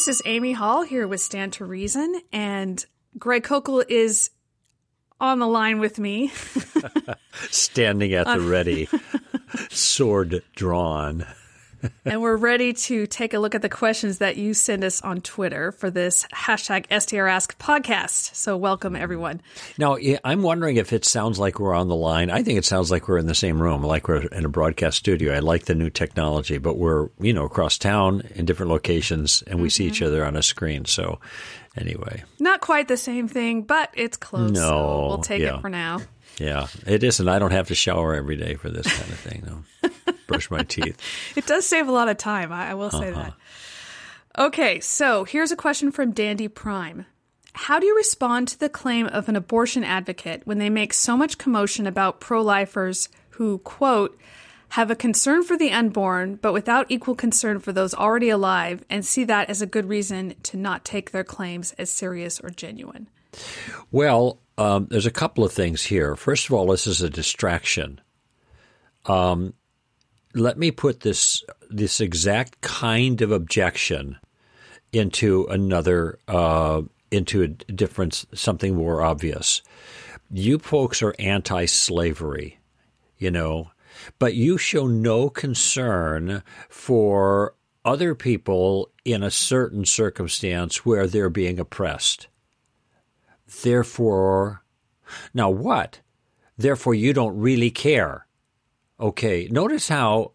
This is Amy Hall here with Stand to Reason, and Greg Kokel is on the line with me. Standing at the ready, sword drawn. And we're ready to take a look at the questions that you send us on Twitter for this hashtag STRask podcast. So welcome, everyone. Now, I'm wondering if it sounds like we're on the line. I think it sounds like we're in the same room, like we're in a broadcast studio. I like the new technology, but we're, across town in different locations, and we see each other on a screen. So anyway. Not quite the same thing, but it's close. No. So we'll take it for now. Yeah, it is. And I don't have to shower every day for this kind of thing, though. Brush my teeth. It does save a lot of time. I will say that. Okay, so here's a question from Dandy Prime. How do you respond to the claim of an abortion advocate when they make so much commotion about pro-lifers who, quote, have a concern for the unborn, but without equal concern for those already alive, and see that as a good reason to not take their claims as serious or genuine? Well, there's a couple of things here. First of all, this is a distraction. Let me put this exact kind of objection into another, into a different, something more obvious. You folks are anti-slavery, but you show no concern for other people in a certain circumstance where they're being oppressed. Therefore, now what? Therefore, you don't really care. Okay, notice how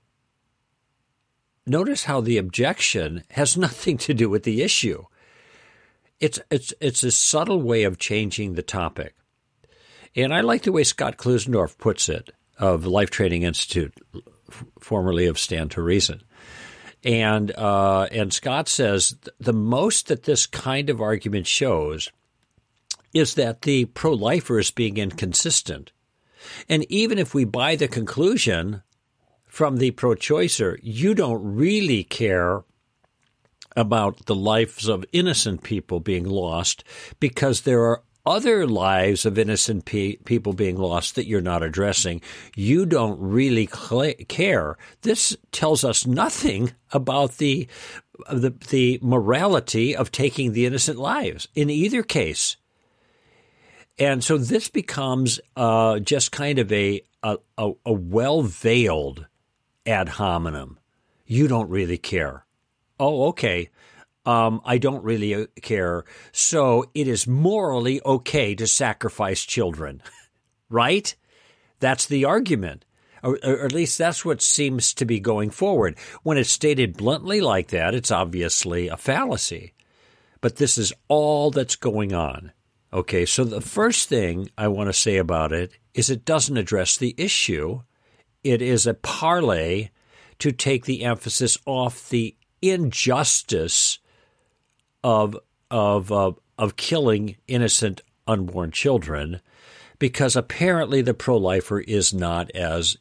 the objection has nothing to do with the issue. It's a subtle way of changing the topic. And I like the way Scott Klusendorf puts it, of Life Training Institute, formerly of Stand to Reason. And Scott says the most that this kind of argument shows is that the pro-lifer is being inconsistent. And even if we buy the conclusion from the pro-choicer, you don't really care about the lives of innocent people being lost because there are other lives of innocent people being lost that you're not addressing. You don't really care. This tells us nothing about the morality of taking the innocent lives in either case. And so this becomes just kind of a well-veiled ad hominem. You don't really care. Oh, okay. I don't really care. So it is morally okay to sacrifice children, right? That's the argument. Or at least that's what seems to be going forward. When it's stated bluntly like that, it's obviously a fallacy. But this is all that's going on. Okay, so the first thing I want to say about it is it doesn't address the issue. It is a parlay to take the emphasis off the injustice of killing innocent unborn children, because apparently the pro-lifer is not as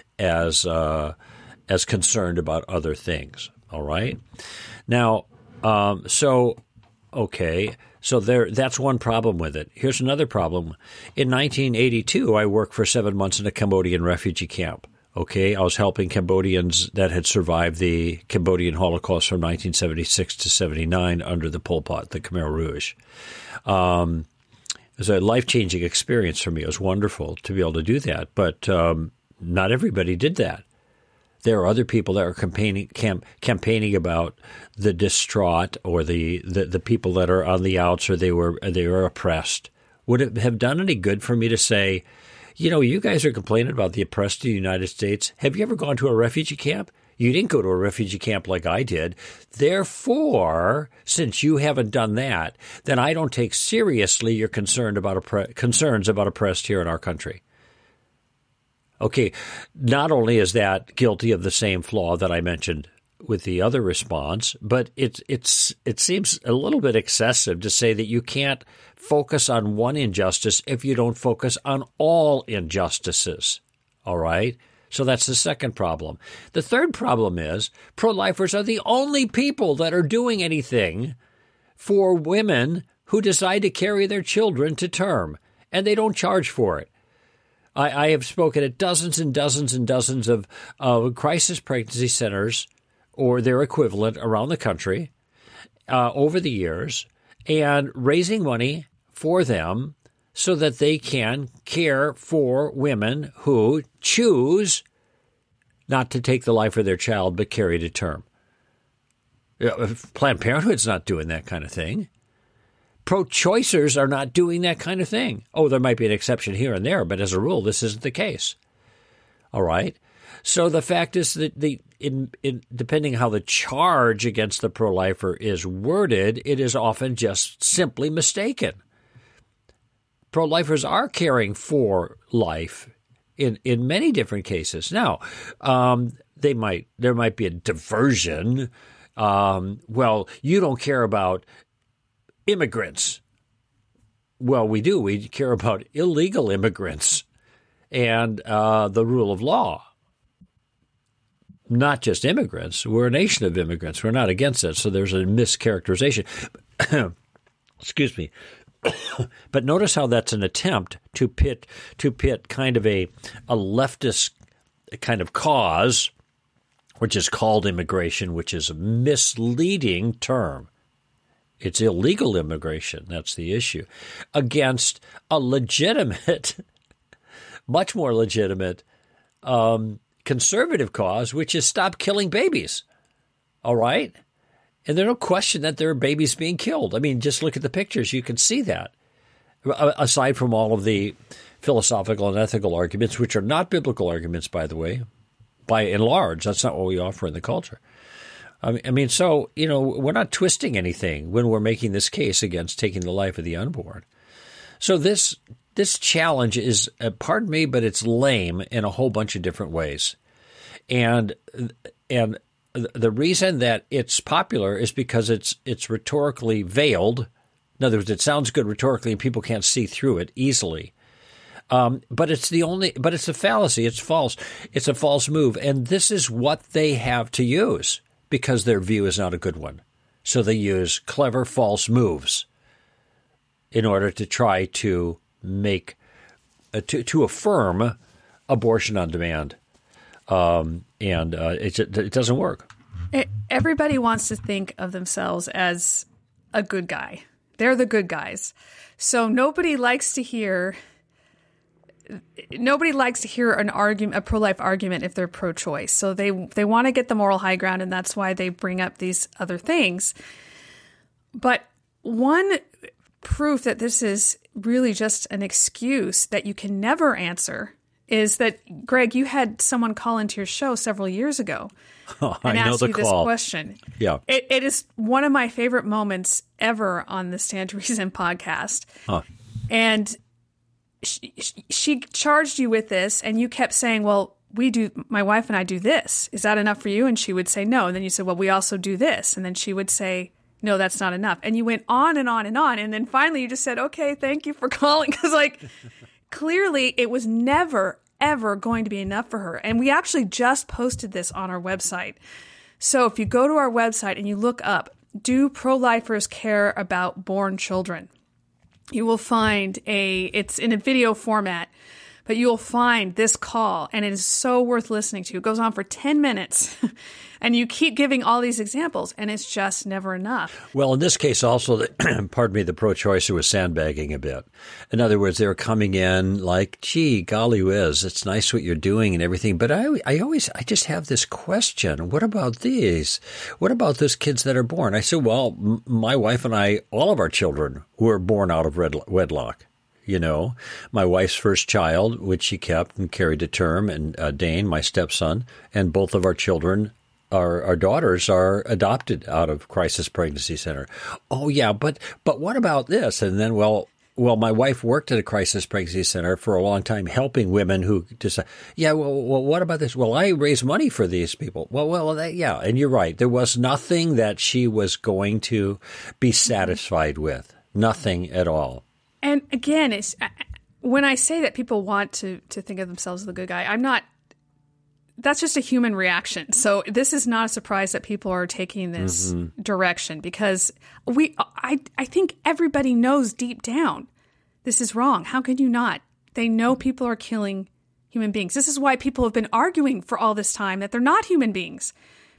concerned about other things. All right, now, So that's one problem with it. Here's another problem. In 1982, I worked for 7 months in a Cambodian refugee camp. Okay, I was helping Cambodians that had survived the Cambodian Holocaust from 1976 to 79 under the Pol Pot, the Khmer Rouge. It was a life-changing experience for me. It was wonderful to be able to do that, but not everybody did that. There are other people that are campaigning about the distraught or the people that are on the outs, or they were oppressed. Would it have done any good for me to say, you guys are complaining about the oppressed in the United States. Have you ever gone to a refugee camp? You didn't go to a refugee camp like I did. Therefore, since you haven't done that, then I don't take seriously your concerns about oppressed here in our country. Okay, not only is that guilty of the same flaw that I mentioned with the other response, but it seems a little bit excessive to say that you can't focus on one injustice if you don't focus on all injustices. All right? So that's the second problem. The third problem is pro-lifers are the only people that are doing anything for women who decide to carry their children to term, and they don't charge for it. I have spoken at dozens and dozens and dozens of crisis pregnancy centers or their equivalent around the country, over the years and raising money for them so that they can care for women who choose not to take the life of their child but carry to term. Planned Parenthood's not doing that kind of thing. Pro-choicers are not doing that kind of thing. Oh, there might be an exception here and there, but as a rule, this isn't the case. All right? So the fact is that depending how the charge against the pro-lifer is worded, it is often just simply mistaken. Pro-lifers are caring for life in many different cases. Now, there might be a diversion. Well, you don't care about immigrants. Well, we do. We care about illegal immigrants and the rule of law. Not just immigrants. We're a nation of immigrants. We're not against it. So there's a mischaracterization. Excuse me. But notice how that's an attempt to pit kind of a leftist kind of cause, which is called immigration, which is a misleading term. It's illegal immigration. That's the issue. Against a legitimate, much more legitimate conservative cause, which is stop killing babies. All right? And there's no question that there are babies being killed. I mean, just look at the pictures. You can see that. Aside from all of the philosophical and ethical arguments, which are not biblical arguments, by the way, by and large. That's not what we offer in the culture. I mean, so, we're not twisting anything when we're making this case against taking the life of the unborn. So this challenge is, pardon me, but it's lame in a whole bunch of different ways. And the reason that it's popular is because it's rhetorically veiled. In other words, it sounds good rhetorically and people can't see through it easily. But it's a fallacy. It's false. It's a false move. And this is what they have to use because their view is not a good one. So they use clever false moves in order to try to make, to affirm abortion on demand. It doesn't work. Everybody wants to think of themselves as a good guy. They're the good guys. So nobody likes to hear an argument, a pro-life argument, if they're pro-choice. So they want to get the moral high ground, and that's why they bring up these other things. But one proof that this is really just an excuse that you can never answer is that, Greg, you had someone call into your show several years ago and ask you this question. Yeah. It is one of my favorite moments ever on the Stand to Reason podcast. Huh. And she charged you with this, and you kept saying, well, my wife and I do this. Is that enough for you? And she would say no. And then you said, well, we also do this. And then she would say, no, that's not enough. And you went on and on and on. And then finally you just said, okay, thank you for calling. Because clearly it was never, ever going to be enough for her. And we actually just posted this on our website. So if you go to our website and you look up, do pro-lifers care about born children? You will find it's in a video format, but you will find this call, and it is so worth listening to. It goes on for 10 minutes, and you keep giving all these examples, and it's just never enough. Well, in this case also, pardon me, the pro-choicer was sandbagging a bit. In other words, they were coming in like, gee, golly whiz, it's nice what you're doing and everything, but I just have this question. What about these? What about those kids that are born? I said, well, my wife and I, all of our children were born out of wedlock. My wife's first child, which she kept and carried to term, and Dane, my stepson, and both of our children, our daughters, are adopted out of Crisis Pregnancy Center. Oh, yeah, but what about this? And then, well, my wife worked at a Crisis Pregnancy Center for a long time, helping women who decide, what about this? Well, I raise money for these people. Yeah, and you're right. There was nothing that she was going to be satisfied with. Nothing at all. And again, it's when I say that people want to think of themselves as the good guy, I'm not. That's just a human reaction. So this is not a surprise that people are taking this direction, because I think everybody knows deep down this is wrong. How could you not? They know people are killing human beings. This is why people have been arguing for all this time that they're not human beings,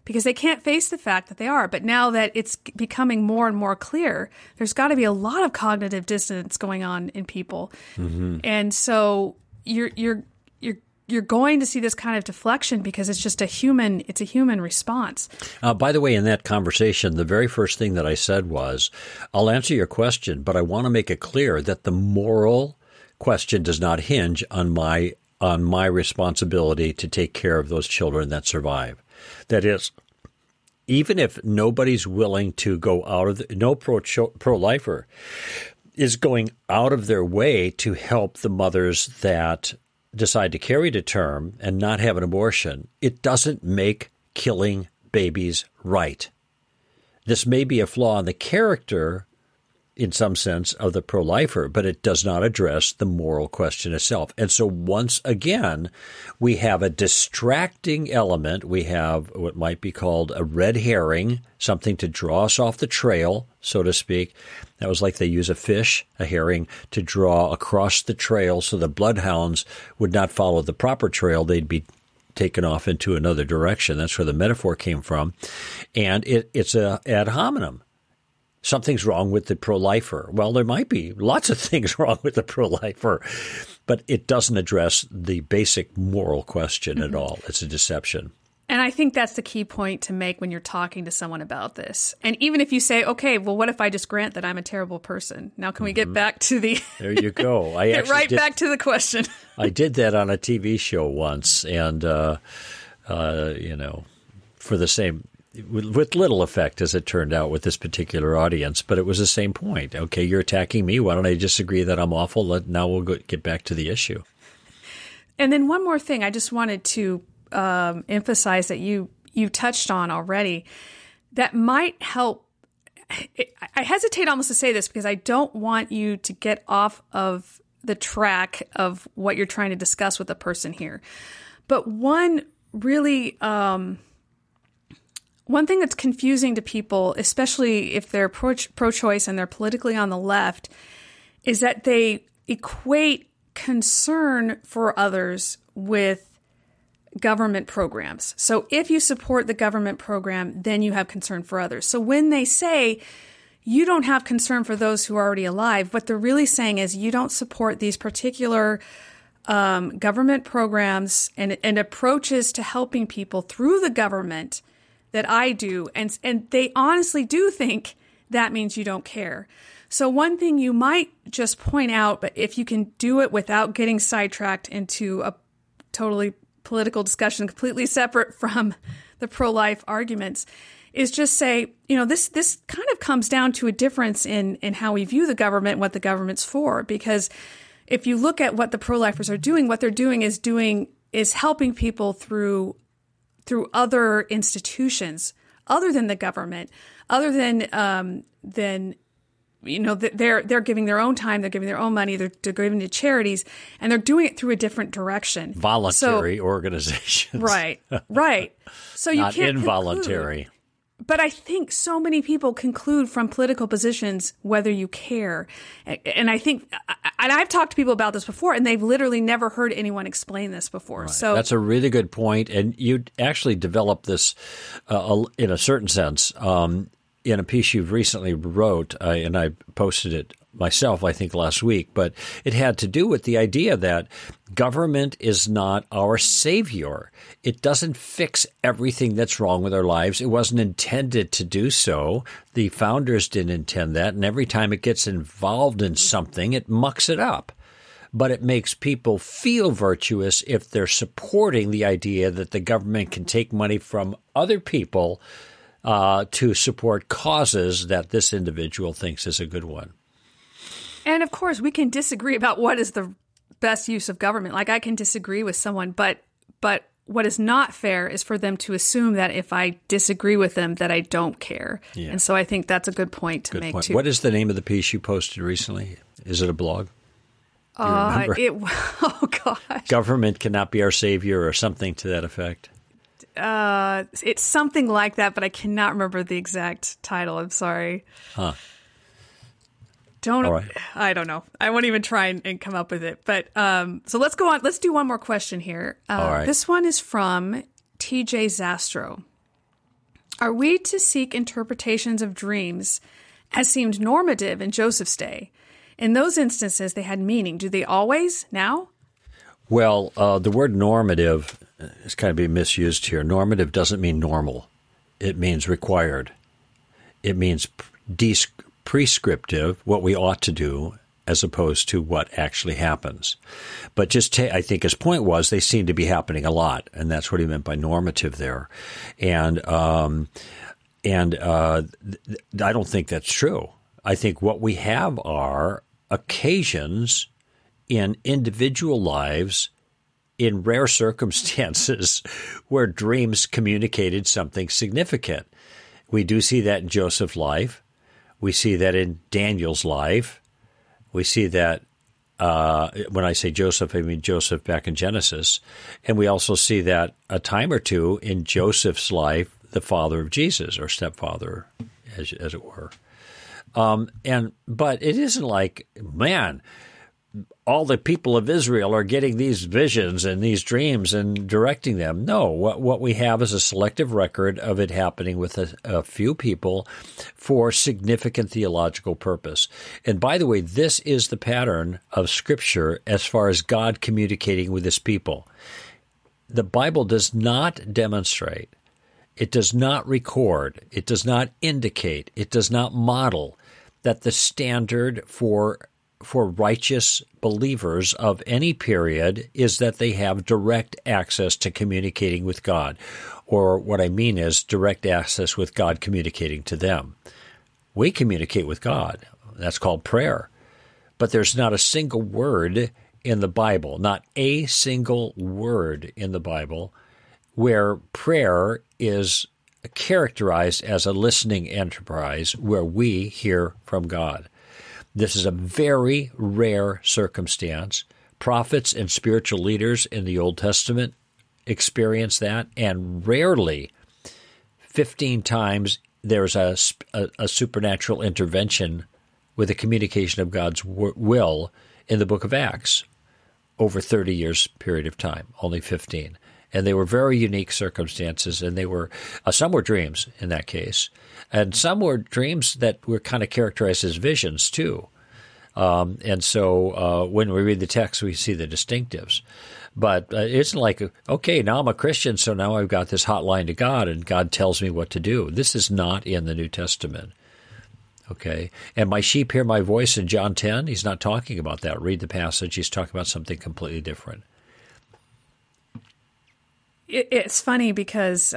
because they can't face the fact that they are. But now that it's becoming more and more clear, there's got to be a lot of cognitive dissonance going on in people. Mm-hmm. And so you're going to see this kind of deflection because it's just a human response. By the way, in that conversation, the very first thing that I said was, I'll answer your question, but I want to make it clear that the moral question does not hinge on my responsibility to take care of those children that survive. That is, even if nobody's willing to go out of no pro-lifer is going out of their way to help the mothers that decide to carry to term and not have an abortion, it doesn't make killing babies right. This may be a flaw in the character, in some sense, of the pro-lifer, but it does not address the moral question itself. And so once again, we have a distracting element. We have what might be called a red herring, something to draw us off the trail, so to speak. That was like they use a fish, a herring, to draw across the trail so the bloodhounds would not follow the proper trail. They'd be taken off into another direction. That's where the metaphor came from. And it's a ad hominem. Something's wrong with the pro-lifer. Well, there might be lots of things wrong with the pro-lifer, but it doesn't address the basic moral question at all. It's a deception. And I think that's the key point to make when you're talking to someone about this. And even if you say, okay, well, what if I just grant that I'm a terrible person? Now, can we get back to the... There you go. Get right back to the question. I did that on a TV show once, and, for the same... with little effect, as it turned out, with this particular audience. But it was the same point. Okay, you're attacking me. Why don't I just agree that I'm awful? Now we'll get back to the issue. And then one more thing I just wanted to emphasize that you touched on already that might help. I hesitate almost to say this because I don't want you to get off of the track of what you're trying to discuss with the person here. But one really... one thing that's confusing to people, especially if they're pro-choice and they're politically on the left, is that they equate concern for others with government programs. So if you support the government program, then you have concern for others. So when they say you don't have concern for those who are already alive, what they're really saying is you don't support these particular government programs and approaches to helping people through the government that I do. And they honestly do think that means you don't care. So one thing you might just point out, but if you can do it without getting sidetracked into a totally political discussion completely separate from the pro-life arguments, is just say, this kind of comes down to a difference in how we view the government and what the government's for. Because if you look at what the pro-lifers are doing, what they're doing is helping people through other institutions other than the government, other than they're giving their own time, they're giving their own money, they're giving to charities, and they're doing it through a different direction. Voluntary organizations. Right. So you not can't involuntary. Conclude. But I think so many people conclude from political positions whether you care. And I think, and I've talked to people about this before, and they've literally never heard anyone explain this before. Right. So that's a really good point. And you actually developed this in a certain sense in a piece you've recently wrote, and I posted it myself, I think, last week, but it had to do with the idea that government is not our savior. It doesn't fix everything that's wrong with our lives. It wasn't intended to do so. The founders didn't intend that, and every time it gets involved in something, it mucks it up. But it makes people feel virtuous if they're supporting the idea that the government can take money from other people to support causes that this individual thinks is a good one. And of course, we can disagree about what is the best use of government. Like I can disagree with someone, but what is not fair is for them to assume that if I disagree with them, that I don't care. Yeah. And so I think that's a good point to make too. What is the name of the piece you posted recently? Is it a blog? Do you remember? Oh gosh. Government cannot be our savior or something to that effect. It's something like that, but I cannot remember the exact title. I'm sorry. Huh. Right. I don't know. I won't even try and come up with it. But so let's go on. Let's do one more question here. All right. This one is from TJ Zastro. Are we to seek interpretations of dreams as seemed normative in Joseph's day? In those instances, they had meaning. Do they always now? Well, the word normative is kind of being misused here. Normative doesn't mean normal. It means required. It means prescriptive, what we ought to do, as opposed to what actually happens. But I think his point was they seem to be happening a lot, and that's what he meant by normative there. And I don't think that's true. I think what we have are occasions in individual lives, in rare circumstances, where dreams communicated something significant. We do see that in Joseph's life. We see that in Daniel's life. We see that, when I say Joseph, I mean Joseph back in Genesis. And we also see that a time or two in Joseph's life, the father of Jesus, or stepfather, as it were. But it isn't like, man, all the people of Israel are getting these visions and these dreams and directing them. No, what we have is a selective record of it happening with a few people for significant theological purpose. And by the way, this is the pattern of Scripture as far as God communicating with his people. The Bible does not demonstrate, it does not record, it does not indicate, it does not model that the standard for righteous believers of any period is that they have direct access to communicating with God. Or what I mean is direct access with God communicating to them. We communicate with God. That's called prayer. But there's not a single word in the Bible, not a single word in the Bible, where prayer is characterized as a listening enterprise where we hear from God. This is a very rare circumstance. Prophets and spiritual leaders in the Old Testament experience that, and rarely, 15 times, there's a supernatural intervention with a communication of God's will in the book of Acts over 30 years period of time, only 15. And they were very unique circumstances, and they were some were dreams in that case, and some were dreams that were kind of characterized as visions too. And so when we read the text, we see the distinctives. But it isn't like, okay, now I'm a Christian, so now I've got this hotline to God, and God tells me what to do. This is not in the New Testament. Okay, and my sheep hear my voice in John 10. He's not talking about that. Read the passage. He's talking about something completely different. It's funny because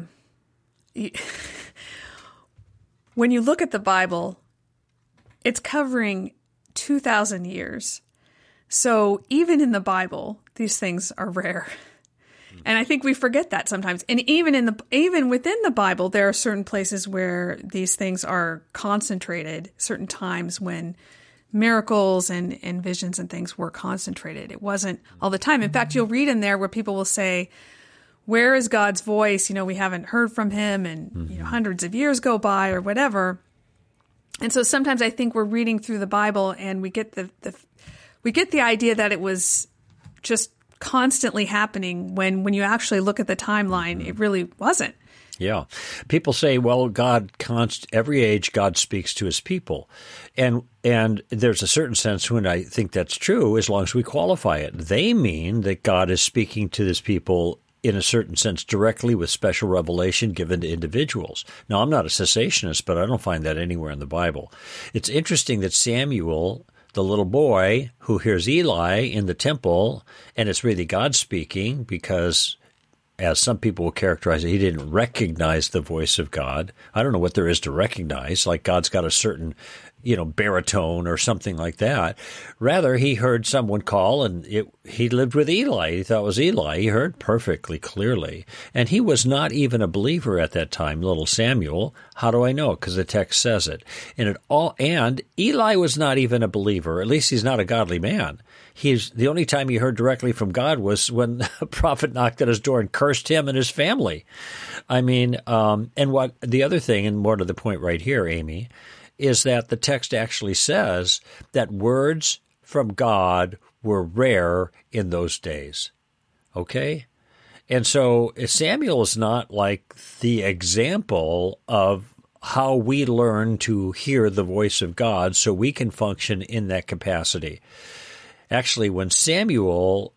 when you look at the Bible, it's covering 2,000 years. So even in the Bible, these things are rare. And I think we forget that sometimes. And even within the Bible, there are certain places where these things are concentrated, certain times when miracles and visions and things were concentrated. It wasn't all the time. In fact, you'll read in there where people will say, where is God's voice? We haven't heard from him, and hundreds of years go by or whatever. And so sometimes I think we're reading through the Bible and we get the idea that it was just constantly happening when you actually look at the timeline, it really wasn't. Yeah. People say, well, every age God speaks to his people. And there's a certain sense when I think that's true, as long as we qualify it. They mean that God is speaking to his people in a certain sense directly with special revelation given to individuals. Now, I'm not a cessationist, but I don't find that anywhere in the Bible. It's interesting that Samuel, the little boy who hears Eli in the temple, and it's really God speaking because, as some people will characterize it, he didn't recognize the voice of God. I don't know what there is to recognize, like God's got a certain, baritone or something like that. Rather, he heard someone call, and he lived with Eli. He thought it was Eli. He heard perfectly clearly. And he was not even a believer at that time, little Samuel. How do I know? Because the text says it. And Eli was not even a believer. At least he's not a godly man. The only time he heard directly from God was when a prophet knocked at his door and cursed him and his family. I mean, and what the other thing, and more to the point right here, Amy, is that the text actually says that words from God were rare in those days. Okay? And so Samuel is not like the example of how we learn to hear the voice of God so we can function in that capacity. Actually, when Samuel,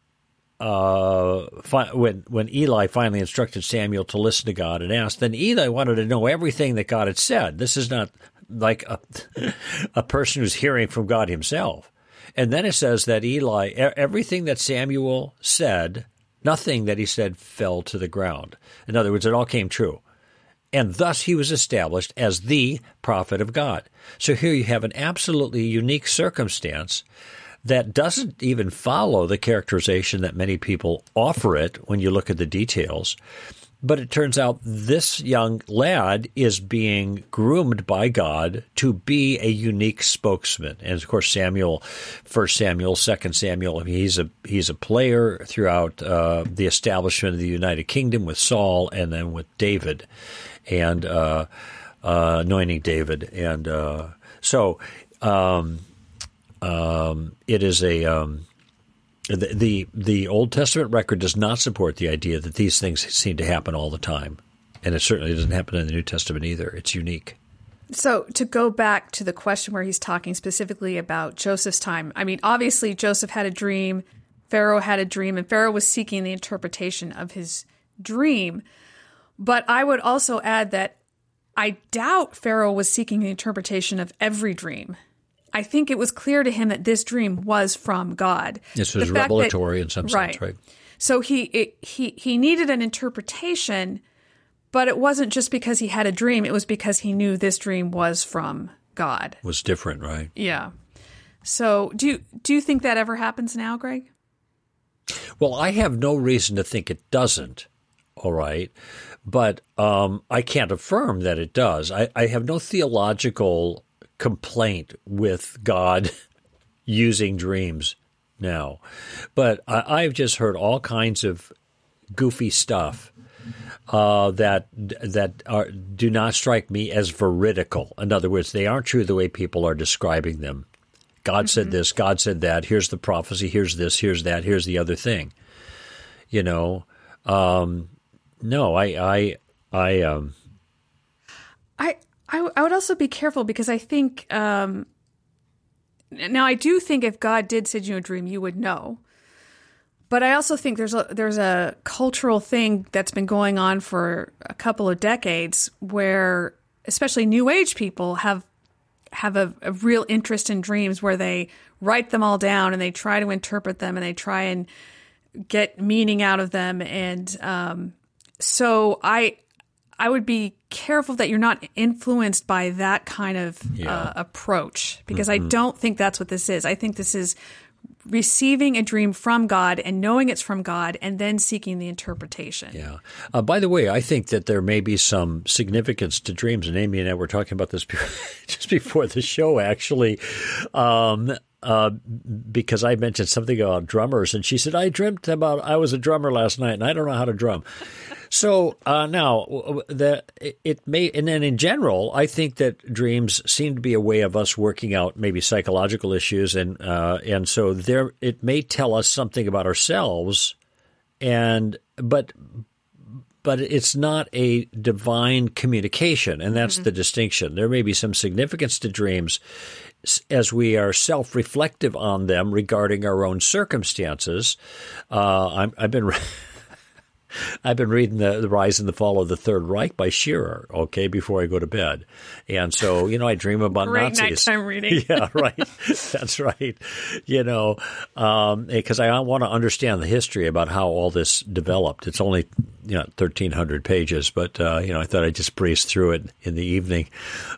when Eli finally instructed Samuel to listen to God and ask, then Eli wanted to know everything that God had said. This is not like a person who's hearing from God himself. And then it says that Eli, everything that Samuel said, nothing that he said fell to the ground. In other words, it all came true. And thus he was established as the prophet of God. So here you have an absolutely unique circumstance that doesn't even follow the characterization that many people offer it when you look at the details. But it turns out this young lad is being groomed by God to be a unique spokesman. And of course, Samuel, 1 Samuel, 2 Samuel, I mean, he's a player throughout the establishment of the United Kingdom with Saul and then with David and anointing David. And so it is the Old Testament record does not support the idea that these things seem to happen all the time. And it certainly doesn't happen in the New Testament either. It's unique. So to go back to the question where he's talking specifically about Joseph's time, I mean, obviously Joseph had a dream, Pharaoh had a dream, and Pharaoh was seeking the interpretation of his dream. But I would also add that I doubt Pharaoh was seeking the interpretation of every dream. I think it was clear to him that this dream was from God. This was revelatory in some sense, right? So he needed an interpretation, but it wasn't just because he had a dream. It was because he knew this dream was from God. Was different, right? Yeah. So do you think that ever happens now, Greg? Well, I have no reason to think it doesn't, all right? But I can't affirm that it does. I have no theological complaint with God using dreams now. But I've just heard all kinds of goofy stuff that do not strike me as veridical. In other words, they aren't true the way people are describing them. God said this, God said that, here's the prophecy, here's this, here's that, here's the other thing. You know, no, I would also be careful because I think now I do think if God did send you a dream, you would know. But I also think there's a cultural thing that's been going on for a couple of decades where especially New Age people have a real interest in dreams where they write them all down and they try to interpret them and they try and get meaning out of them. And so I would be careful that you're not influenced by that kind of approach, because I don't think that's what this is. I think this is receiving a dream from God and knowing it's from God and then seeking the interpretation. Yeah. By the way, I think that there may be some significance to dreams, and Amy and I were talking about this just before the show, actually, because I mentioned something about drummers, and she said, I dreamt about I was a drummer last night, and I don't know how to drum. So now, it may, and then in general, I think that dreams seem to be a way of us working out maybe psychological issues, and so there it may tell us something about ourselves, but it's not a divine communication, and that's the distinction. There may be some significance to dreams as we are self-reflective on them regarding our own circumstances. I've been reading the Rise and the Fall of the Third Reich by Shearer, okay, before I go to bed. And so, I dream about Great Nazis. nighttime reading. Yeah, right. That's right. Because I want to understand the history about how all this developed. It's only, 1,300 pages, but, I thought I'd just breeze through it in the evening.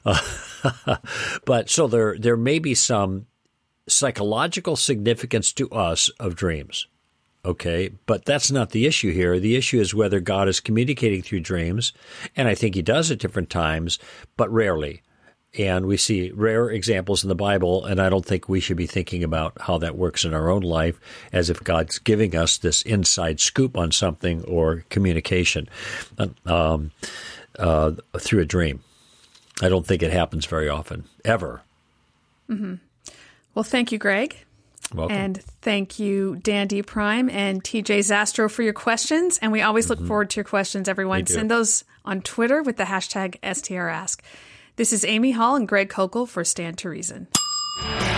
But so there may be some psychological significance to us of dreams. Okay, but that's not the issue here. The issue is whether God is communicating through dreams, and I think he does at different times, but rarely. And we see rare examples in the Bible, and I don't think we should be thinking about how that works in our own life as if God's giving us this inside scoop on something or communication through a dream. I don't think it happens very often, ever. Mm-hmm. Well, thank you, Greg. Welcome. And thank you, Dandy Prime and TJ Zastro, for your questions. And we always look forward to your questions, everyone. Send those on Twitter with the hashtag STRask. This is Amy Hall and Greg Kokel for Stand to Reason.